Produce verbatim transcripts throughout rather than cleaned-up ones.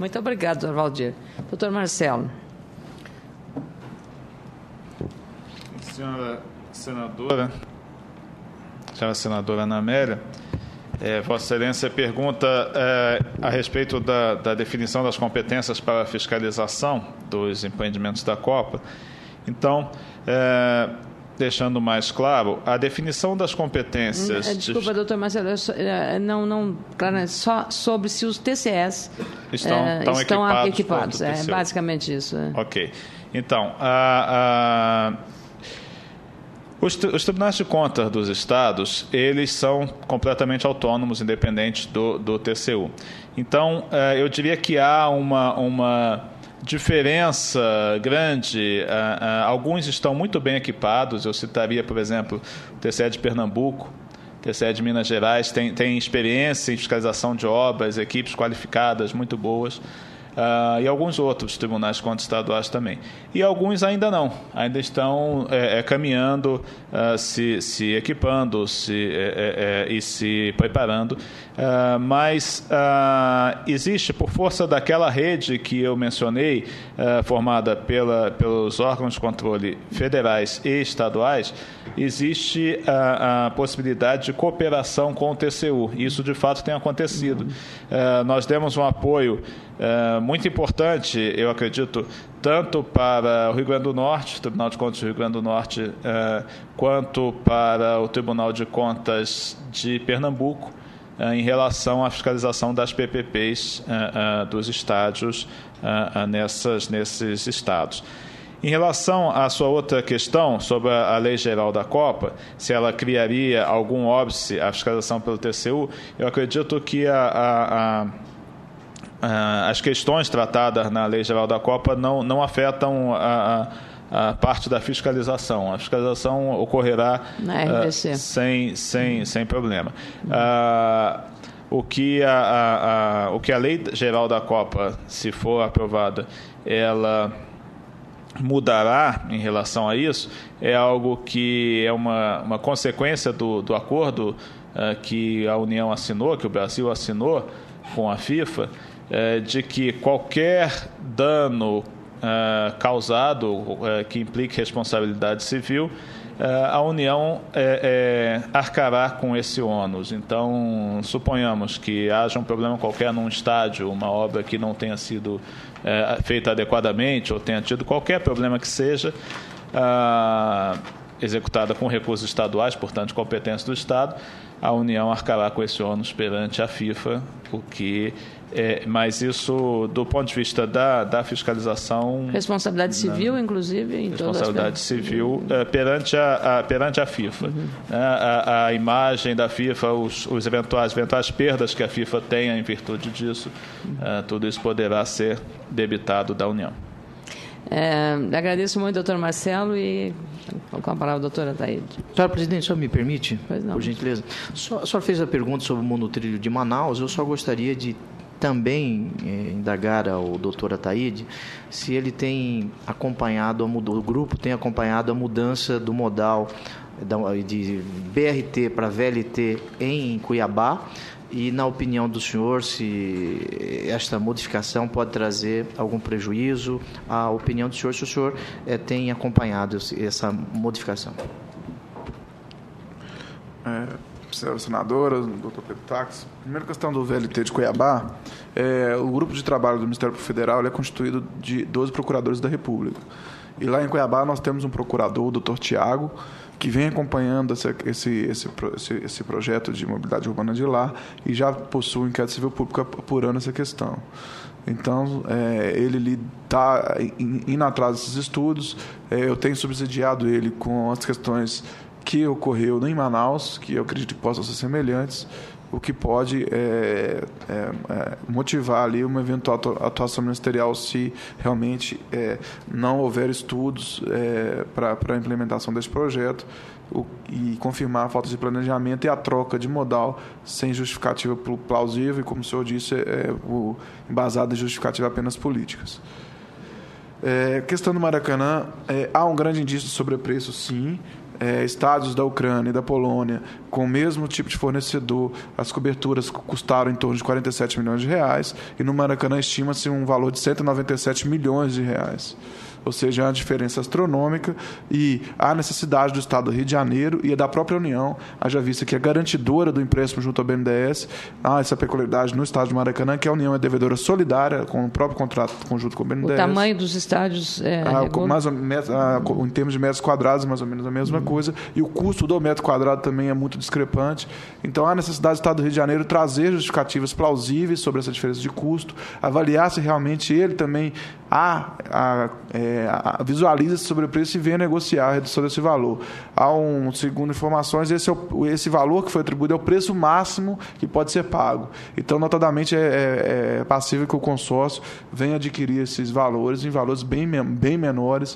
Muito obrigado, doutor Valdir. Doutor Marcelo. Senhora senadora, senhora senadora Ana Amélia, é, Vossa Excelência pergunta é, a respeito da, da definição das competências para a fiscalização dos empreendimentos da Copa. Então, é, deixando mais claro, a definição das competências... Desculpa, de... doutor Marcelo, não, não, claro, só sobre se os T C Es estão, é, estão, estão equipados. equipados é basicamente isso. É. Ok. Então, a... a... Os, os tribunais de contas dos estados, eles são completamente autônomos, independentes do, do T C U. Então, eh, eu diria que há uma, uma diferença grande. Ah, ah, alguns estão muito bem equipados. Eu citaria, por exemplo, o T C E de Pernambuco, o T C E de Minas Gerais, tem, tem experiência em fiscalização de obras, equipes qualificadas muito boas. Uh, e alguns outros tribunais de contas estaduais também. E alguns ainda não, ainda estão é, é, caminhando, uh, se, se equipando se, é, é, e se preparando. Uh, mas uh, existe, por força daquela rede que eu mencionei, uh, formada pela, pelos órgãos de controle federais e estaduais, existe a, a possibilidade de cooperação com o T C U. Isso, de fato, tem acontecido. Uh, nós demos um apoio uh, muito importante, eu acredito, tanto para o Rio Grande do Norte, o Tribunal de Contas do Rio Grande do Norte, uh, quanto para o Tribunal de Contas de Pernambuco, uh, em relação à fiscalização das P P Ps uh, uh, dos estádios uh, uh, nessas, nesses estados. Em relação à sua outra questão sobre a Lei Geral da Copa, se ela criaria algum óbice à fiscalização pelo T C U, eu acredito que a, a, a, a, as questões tratadas na Lei Geral da Copa não, não afetam a, a, a parte da fiscalização. A fiscalização ocorrerá uh, sem, sem, sem problema. Uh, o, que a, a, a, o que a Lei Geral da Copa, se for aprovada, ela mudará em relação a isso, é algo que é uma, uma consequência do, do acordo uh, que a União assinou, que o Brasil assinou com a FIFA, uh, de que qualquer dano uh, causado uh, que implique responsabilidade civil, uh, a União é, é, arcará com esse ônus. Então, suponhamos que haja um problema qualquer num estádio, uma obra que não tenha sido É, feita adequadamente ou tenha tido qualquer problema que seja, ah, executada com recursos estaduais, portanto, de competência do Estado, a União arcará com esse ônus perante a FIFA, o que é, mas isso, do ponto de vista da, da fiscalização... Responsabilidade civil, na, inclusive? Em responsabilidade civil é, perante, a, a, perante a FIFA. Uhum. A, a imagem da FIFA, os, os eventuais, eventuais perdas que a FIFA tenha em virtude disso, uhum. uh, tudo isso poderá ser debitado da União. É, agradeço muito, doutor Marcelo, e com a palavra a doutora Ataíde. Senhora presidente, só me permite, por gentileza? A senhora fez a pergunta sobre o monotrilho de Manaus, eu só gostaria de também eh, indagar ao doutor Ataíde se ele tem acompanhado, a muda, o grupo tem acompanhado a mudança do modal de B R T para V L T em Cuiabá, e, na opinião do senhor, se esta modificação pode trazer algum prejuízo. A opinião do senhor, se o senhor eh, tem acompanhado essa modificação. É, senhora senadora, doutor Pedro Tax, primeira questão do V L T de Cuiabá, é, o grupo de trabalho do Ministério Federal ele é constituído de doze procuradores da República. E lá em Cuiabá nós temos um procurador, o doutor Tiago, que vem acompanhando esse, esse, esse, esse, esse projeto de mobilidade urbana de lá e já possui um inquérito civil público apurando essa questão. Então, é, ele está indo atrás desses estudos, é, eu tenho subsidiado ele com as questões que ocorreu em Manaus, que eu acredito que possam ser semelhantes, o que pode é, é, é, motivar ali uma eventual atuação ministerial se realmente é, não houver estudos é, para a implementação desse projeto, o, e confirmar a falta de planejamento e a troca de modal sem justificativa plausível e, como o senhor disse, é, o, embasada em justificativa apenas políticas. É, questão do Maracanã, é, há um grande indício de sobrepreço, sim. é, estádios da Ucrânia e da Polônia com o mesmo tipo de fornecedor, as coberturas custaram em torno de quarenta e sete milhões de reais, e no Maracanã estima-se um valor de cento e noventa e sete milhões de reais. Ou seja, é uma diferença astronômica, e há necessidade do Estado do Rio de Janeiro e da própria União, haja vista que é garantidora do empréstimo junto ao B N D E S, há essa peculiaridade no estádio de Maracanã, que a União é devedora solidária com o próprio contrato conjunto com o B N D E S. O tamanho dos estádios é... Ah, mais ou, ah, em termos de metros quadrados, mais ou menos a mesma uhum. coisa, e o custo do metro quadrado também é muito discrepante. Então, há necessidade do Estado do Rio de Janeiro trazer justificativas plausíveis sobre essa diferença de custo, avaliar se realmente ele também há... há é, visualiza-se sobre o preço e venha negociar a redução desse valor. Há um, segundo informações, esse, é o, esse valor que foi atribuído é o preço máximo que pode ser pago. Então, notadamente, é, é, é passível que o consórcio venha adquirir esses valores em valores bem, bem menores,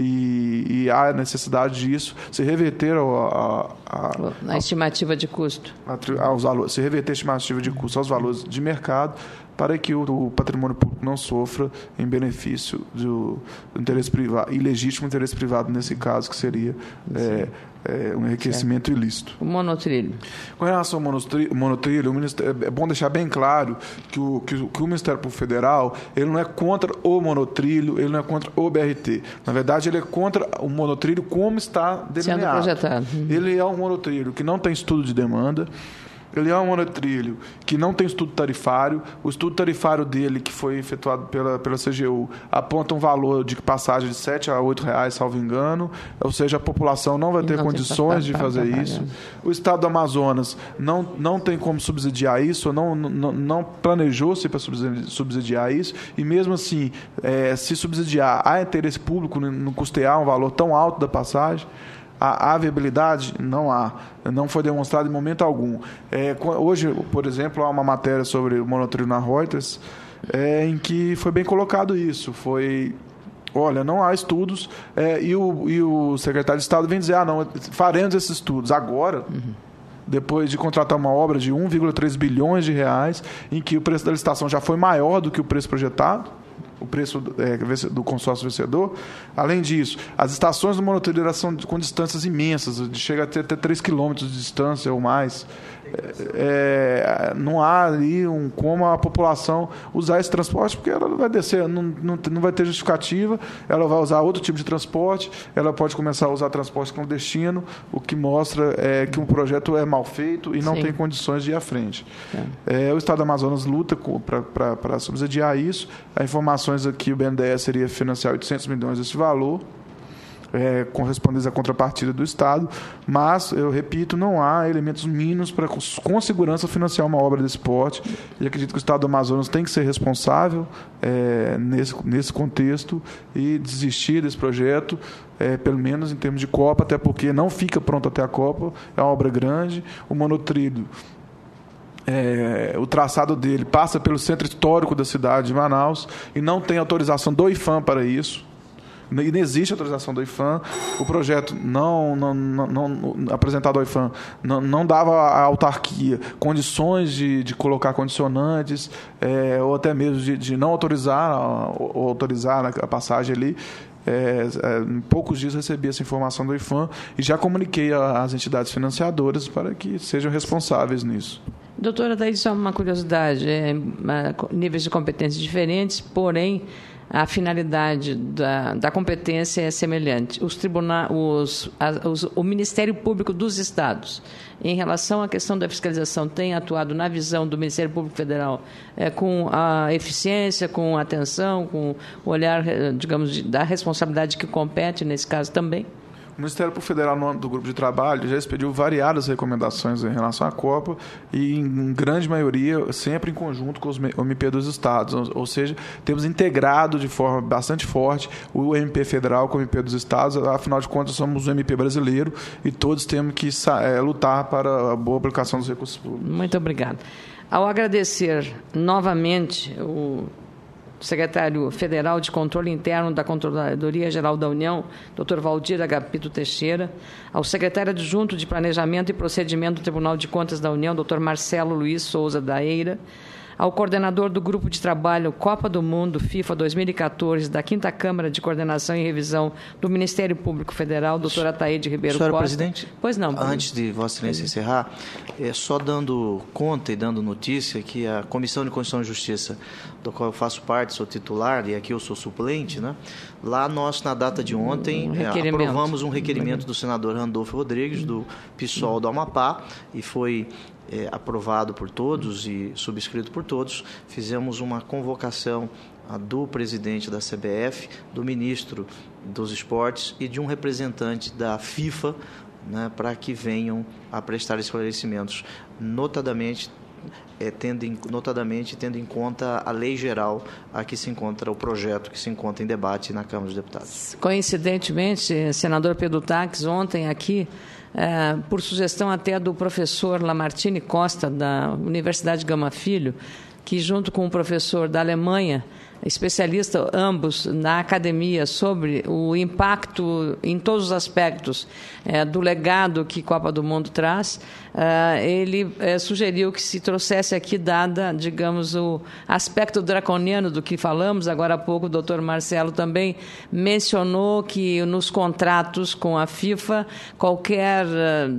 e, e há necessidade disso se reverter a, a, a, a estimativa de custo. A, aos valores, se reverter a estimativa de custo aos valores de mercado, para que o, o patrimônio público não sofra em benefício do, do interesse privado, ilegítimo interesse privado, nesse caso, que seria é, é, um enriquecimento certo. ilícito. O monotrilho. Com relação ao monotrilho, monotrilho o é bom deixar bem claro que o, que, o, que o Ministério Público Federal ele não é contra o monotrilho, ele não é contra o B R T. Na verdade, ele é contra o monotrilho como está delineado. Sendo projetado. Uhum. Ele é um monotrilho que não tem estudo de demanda. Ele é um monotrilho que não tem estudo tarifário. O estudo tarifário dele, que foi efetuado pela, pela C G U, aponta um valor de passagem de sete a oito reais, salvo engano. Ou seja, a população não vai ter não condições de fazer isso. O Estado do Amazonas não, não tem como subsidiar isso, não, não, não planejou-se para subsidiar isso. E mesmo assim, é, se subsidiar, há interesse público no custear um valor tão alto da passagem. Há, há viabilidade? Não há. Não foi demonstrado em momento algum. É, hoje, por exemplo, há uma matéria sobre o monotrilho na Reuters, é, em que foi bem colocado isso. Foi... Olha, não há estudos, é, e, o, e o secretário de Estado vem dizer, ah, não, faremos esses estudos agora, uhum. depois de contratar uma obra de um vírgula três bilhões de reais, em que o preço da licitação já foi maior do que o preço projetado, o preço é, do consórcio vencedor. Além disso, as estações do monotrilho são com distâncias imensas, chega a ter até três quilômetros de distância ou mais. É, não há ali um, como a população usar esse transporte, porque ela vai descer, não, não, não vai ter justificativa, ela vai usar outro tipo de transporte, ela pode começar a usar transporte clandestino, o que mostra é, que um projeto é mal feito e não Sim. tem condições de ir à frente. É. É, o Estado do Amazonas luta para subsidiar isso. A informações aqui, o B N D E S seria financiar oitocentos milhões desse valor, É, correspondentes à contrapartida do Estado, mas, eu repito, não há elementos mínimos para, com segurança, financiar uma obra desse porte, e acredito que o Estado do Amazonas tem que ser responsável é, nesse, nesse contexto e desistir desse projeto, é, pelo menos em termos de Copa, até porque não fica pronto até a Copa, é uma obra grande. O monotrilho, É, o traçado dele passa pelo centro histórico da cidade de Manaus e não tem autorização do IPHAN para isso. E não existe autorização do IPHAN. O projeto não, não, não, não apresentado ao IPHAN não, não dava à autarquia condições de, de colocar condicionantes, é, ou até mesmo de, de não autorizar, ou autorizar a passagem ali. É, é, em poucos dias recebi essa informação do IPHAN e já comuniquei às entidades financiadoras para que sejam responsáveis nisso. Doutora, daí só uma curiosidade, é, níveis de competência diferentes, porém a finalidade da, da competência é semelhante. Os tribunais, os, os, o Ministério Público dos Estados, em relação à questão da fiscalização, tem atuado na visão do Ministério Público Federal é, com a eficiência, com a atenção, com o olhar, digamos, de, da responsabilidade que compete nesse caso também? O Ministério Público Federal, no âmbito do grupo de trabalho, já expediu variadas recomendações em relação à Copa e, em grande maioria, sempre em conjunto com os O M P dos estados. Ou seja, temos integrado de forma bastante forte o M P federal com o M P dos estados. Afinal de contas, somos o M P brasileiro e todos temos que é, lutar para a boa aplicação dos recursos públicos. Muito obrigado. Ao agradecer novamente o secretário federal de Controle Interno da Controladoria Geral da União, doutor Valdir Agapito Teixeira, ao secretário adjunto de Planejamento e Procedimento do Tribunal de Contas da União, doutor Marcelo Luiz Souza da Eira, ao coordenador do Grupo de Trabalho Copa do Mundo FIFA dois mil e quatorze, da quinta Câmara de Coordenação e Revisão do Ministério Público Federal, doutor Ataíde Ribeiro Senhora Costa. Presidente, pois não. Antes de Vossa Excelência encerrar, é, só dando conta e dando notícia que a Comissão de Constituição e Justiça, do qual eu faço parte, sou titular, e aqui eu sou suplente, né? Lá nós, na data de ontem, um é, aprovamos um requerimento do senador Randolfo Rodrigues, do PSOL do Amapá, e foi é, aprovado por todos e subscrito por todos. Fizemos uma convocação do presidente da C B F, do ministro dos Esportes e de um representante da FIFA, né, para que venham a prestar esclarecimentos, notadamente, é, tendo em, notadamente tendo em conta a lei geral a que se encontra o projeto que se encontra em debate na Câmara dos Deputados. Coincidentemente, senador Pedro Taques, ontem aqui, é, por sugestão até do professor Lamartine Costa, da Universidade Gama Filho, que junto com um professor da Alemanha, especialista ambos na academia sobre o impacto em todos os aspectos é, do legado que Copa do Mundo traz, é, ele é, sugeriu que se trouxesse aqui, dada, digamos, o aspecto draconiano do que falamos. Agora há pouco o doutor Marcelo também mencionou que nos contratos com a FIFA, qualquer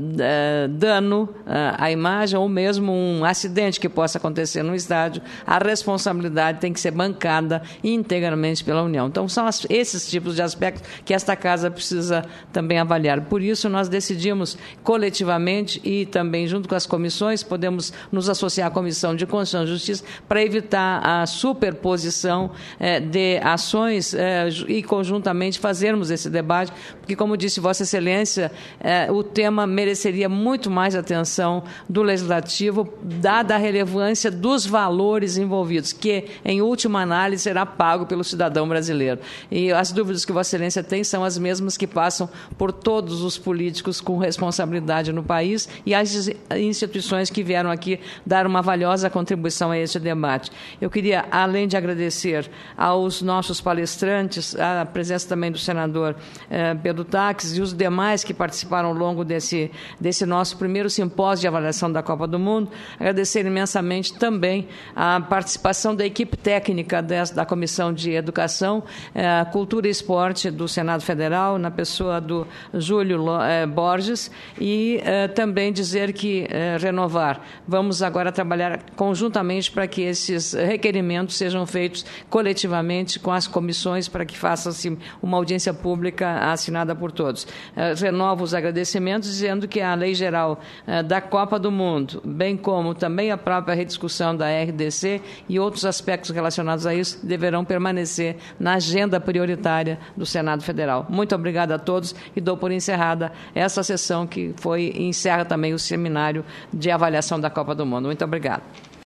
é, dano é, à imagem ou mesmo um acidente que possa acontecer no estádio, a responsabilidade tem que ser bancada integralmente pela União. Então, são as, esses tipos de aspectos que esta Casa precisa também avaliar. Por isso, nós decidimos coletivamente e também junto com as comissões, podemos nos associar à Comissão de Constituição e Justiça para evitar a superposição eh, de ações eh, e conjuntamente fazermos esse debate, porque, como disse Vossa Excelência, eh, o tema mereceria muito mais atenção do Legislativo, dada a relevância dos valores envolvidos, que, em última análise, será pago pelo cidadão brasileiro. E as dúvidas que Vossa Excelência tem são as mesmas que passam por todos os políticos com responsabilidade no país e as instituições que vieram aqui dar uma valiosa contribuição a este debate. Eu queria, além de agradecer aos nossos palestrantes, a presença também do senador eh, Pedro Taques e os demais que participaram ao longo desse, desse nosso primeiro simpósio de avaliação da Copa do Mundo, agradecer imensamente também a participação da equipe técnica dessa da Comissão de Educação, eh, Cultura e Esporte do Senado Federal, na pessoa do Júlio eh, Borges, e eh, também dizer que, eh, renovar, vamos agora trabalhar conjuntamente para que esses requerimentos sejam feitos coletivamente com as comissões, para que faça-se uma audiência pública assinada por todos. Eh, renovo os agradecimentos, dizendo que a Lei Geral eh, da Copa do Mundo, bem como também a própria rediscussão da R D C e outros aspectos relacionados a isso, deverão permanecer na agenda prioritária do Senado Federal. Muito obrigada a todos e dou por encerrada essa sessão que foi encerra também o seminário de avaliação da Copa do Mundo. Muito obrigada.